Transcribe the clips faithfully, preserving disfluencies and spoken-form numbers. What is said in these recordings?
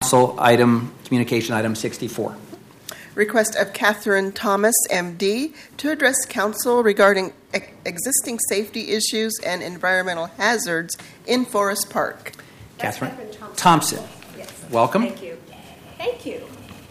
Council item, communication item sixty-four. Request of Catherine Thomas, M D, to address Council regarding e- existing safety issues and environmental hazards in Forest Park. That's Catherine Catherine Thompson. Thompson. Yes. Welcome. Thank you. Thank you.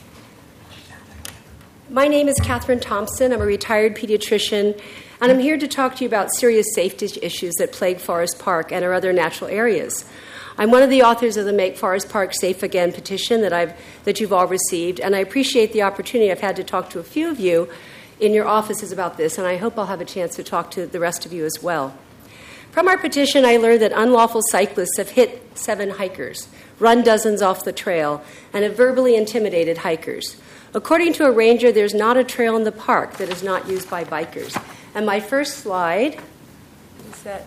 My name is Catherine Thompson. I'm a retired pediatrician, and I'm here to talk to you about serious safety issues that plague Forest Park and our other natural areas. I'm one of the authors of the Make Forest Park Safe Again petition that I've that you've all received, and I appreciate the opportunity I've had to talk to a few of you in your offices about this, and I hope I'll have a chance to talk to the rest of you as well. From our petition, I learned that unlawful cyclists have hit seven hikers, run dozens off the trail, and have verbally intimidated hikers. According to a ranger, there's not a trail in the park that is not used by bikers. And my first slide is that.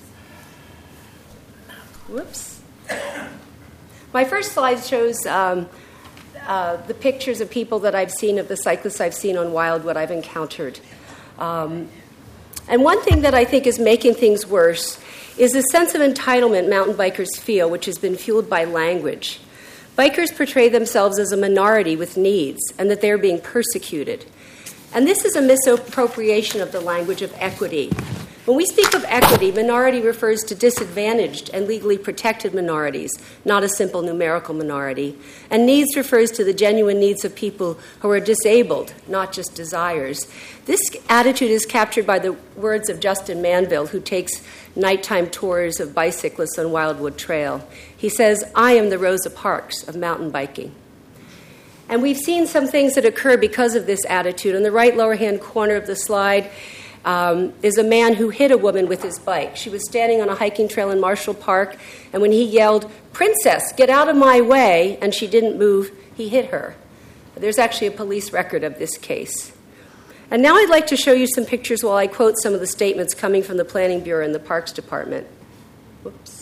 Whoops. My first slide shows um, uh, the pictures of people that I've seen, of the cyclists I've seen on Wildwood I've encountered. Um, and one thing that I think is making things worse is the sense of entitlement mountain bikers feel, which has been fueled by language. Bikers portray themselves as a minority with needs and that they're being persecuted. And this is a misappropriation of the language of equity. When we speak of equity, minority refers to disadvantaged and legally protected minorities, not a simple numerical minority. And needs refers to the genuine needs of people who are disabled, not just desires. This attitude is captured by the words of Justin Manville, who takes nighttime tours of bicyclists on Wildwood Trail. He says, "I am the Rosa Parks of mountain biking." And we've seen some things that occur because of this attitude. In the right lower-hand corner of the slide um, is a man who hit a woman with his bike. She was standing on a hiking trail in Marshall Park, and when he yelled, "Princess, get out of my way," and she didn't move, he hit her. There's actually a police record of this case. And now I'd like to show you some pictures while I quote some of the statements coming from the Planning Bureau and the Parks Department. Whoops.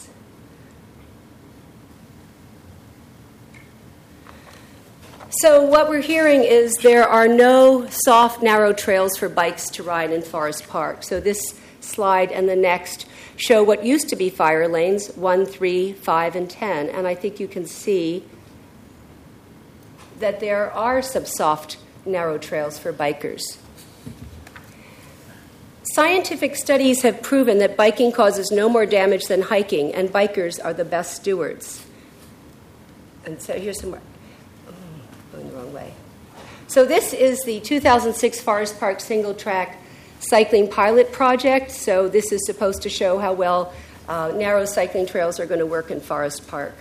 So what we're hearing is there are no soft, narrow trails for bikes to ride in Forest Park. So this slide and the next show what used to be fire lanes, one, three, five, and ten. And I think you can see that there are some soft, narrow trails for bikers. Scientific studies have proven that biking causes no more damage than hiking, and bikers are the best stewards. And so here's some more. Going the wrong way. So this is the two thousand six Forest Park Single Track Cycling Pilot Project. So this is supposed to show how well uh, narrow cycling trails are going to work in Forest Park.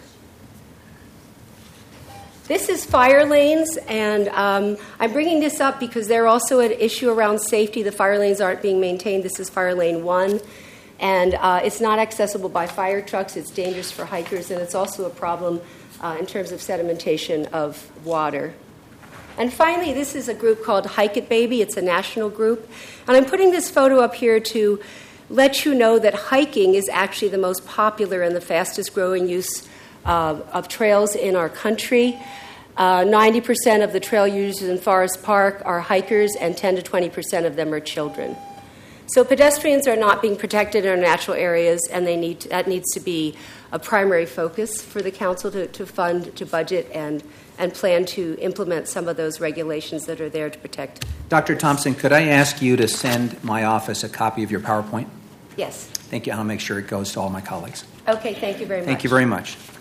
This is fire lanes, and um, I'm bringing this up because they're also an issue around safety. The fire lanes aren't being maintained. This is fire lane one, and uh, it's not accessible by fire trucks. It's dangerous for hikers, and it's also a problem Uh, in terms of sedimentation of water. And finally, this is a group called Hike It Baby. It's a national group. And I'm putting this photo up here to let you know that hiking is actually the most popular and the fastest growing use uh, of trails in our country. Uh, ninety percent of the trail users in Forest Park are hikers, and ten to twenty percent of them are children. So pedestrians are not being protected in our natural areas, and they need to, that needs to be a primary focus for the council to, to fund, to budget, and, and plan to implement some of those regulations that are there to protect. Doctor Thompson, could I ask you to send my office a copy of your PowerPoint? Yes. Thank you. I'll make sure it goes to all my colleagues. Okay, thank you very much. Thank you very much.